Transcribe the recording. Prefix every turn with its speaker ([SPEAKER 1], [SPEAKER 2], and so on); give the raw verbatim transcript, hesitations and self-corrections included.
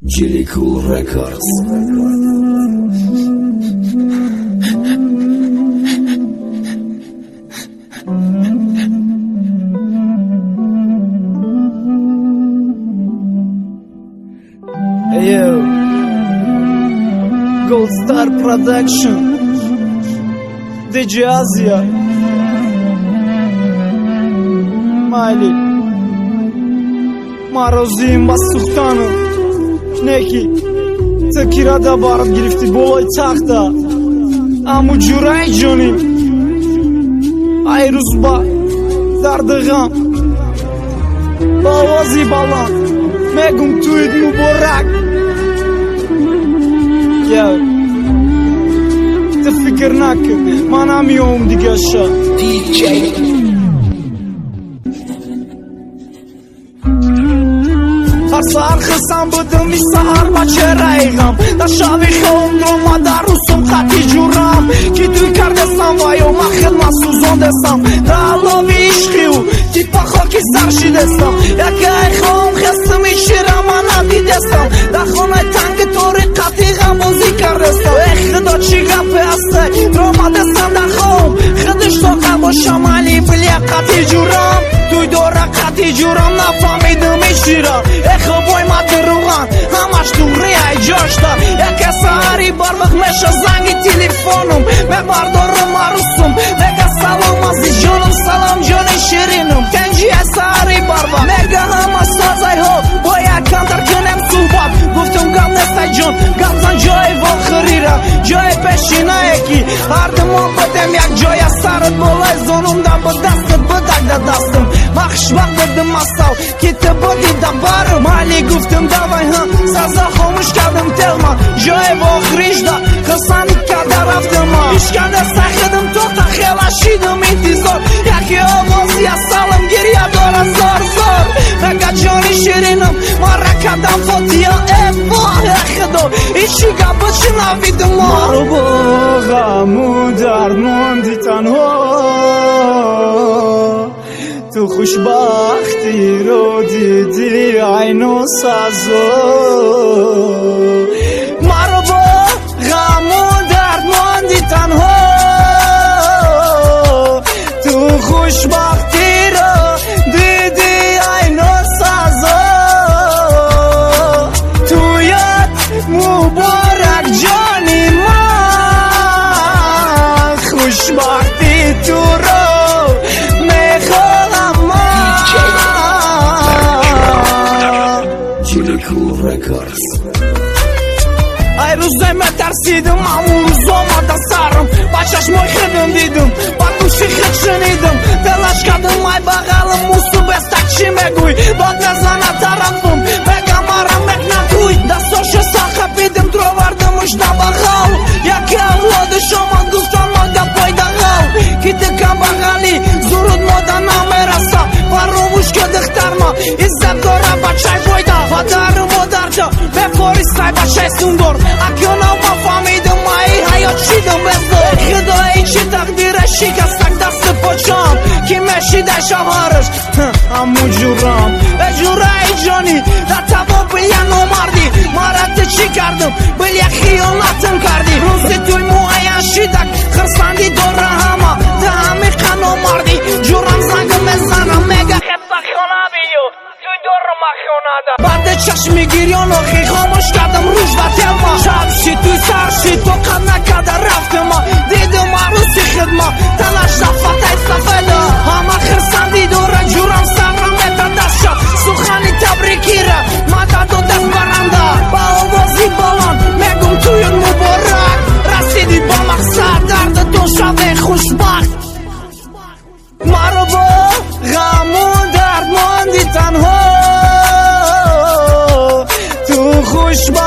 [SPEAKER 1] Chili Cool Records. Hey yo, Gold Star Production, دی جی Asia, Mali, Marozim Basukhtanu, Neki, Takirada barad girifti bolay taxta, Amu juray jonim, Ayruz ba dardigam, Bawazi balan, Megum tuid mubarak. Yo, te fikir nakir, manam yom diga sha دی جی سهر خستم بدم می سهر بچه رایگم در شبی خون رو در روسم خطی جورم کی توی کردستم وایو من خدمت سوزان دستم در علاوی عشقی و تیپا خاکی سرشی دستم یکی ای خون خستم ایشیرم من ندیدستم در خونه تنگ طوری قطعی غم بازی کردستم ای خدا چی گفه هسته رو دستم در خون خدش تا قباشم علی بلی قطعی جورم توی دوره قطعی جورم نفهمیدم ایشیرم خوبای ما دروغان همش دوری ای جاشتا یک سهری بارمخ میشه زنگی تلفنم میبردارم عروسم میگه سلام عزیز جانم سلام جان شیرینم کنجی سهری بارمخ میگه همه سازای ها با یک کندر کنم صحبت گفتم گم نسته جان گم زن جای واخری را جای پیشینه یکی هر دمان بدم یک جای سرت بالای زانم دم با دستت بدک در دستم مخش وقت بدم مساو که te بودی دبارم مالی گفتم دوای هم سازا خاموش کردم تلما جای واخریش دا خسانی کرده رفتم اشکنده سخدم تو تا خیلا شیدم انتظار یکی آوازی از سالم گریه داره زار زار مگه جانی شیرینم ما را کردم فاتیا ایواه خدا ایشی گبت شنویدم ما رو با غمو درماندی تنها تو خوشبختی رو دیدی عین و سازو مرا با غم و درد ماندی تنها تو خوشبختی رو دیدی عین و سازو تو یاد مبارک جانی من خوشبختی تو رو ای روزای من ترسیدم اما روز آمده سرم بچهش مای خدم دیدم با گوشی خد شنیدم دلش کردم ای بغلم موسو بستک چی مگوی داد نزنه طرفم بگم مرم مک نکوی دستاش ساخپیدم درو وردمش در بغل یکی اولاد شما گفتن ماده پایده غل کی دکم بغلی زورد ماده نمیرسه فراموش که دختر ما عزت داره بچه پایده پدر مادر جا بفارستای بچه سوندور اکیانا ما فهمیدم ای حیات شیدم بزدار خدا ای چی تقدیرش شکستک دست پاچام کی مشیده شهارش همو جورم به جوره ای جانی در تبا بلیا نامردی مارد چی کردم بلیا خیانتم کردی روزی توی موهاین شیدک خرسندی دوره همه ده همی قنا مردی جورم زنگ مزنم میگه خطا خانه بیو توی دوره مخیانه ده بعد چشمی گیریان آخی خاموش کردم روش و تلما شبشی توی سرشی تو قد نکده رفتم دیدم عروسی خدما تلاش دفتای سفیده همه خرسندی دوره جورم سرم میتا دست شد سخنی تبریکی را مدد و دست برنده با آوازی بالان میگم توی مبارک رسیدی با مقصد دردتون شده خوشبخت مرا با غم و درد ماندی تنها تو خوشبخت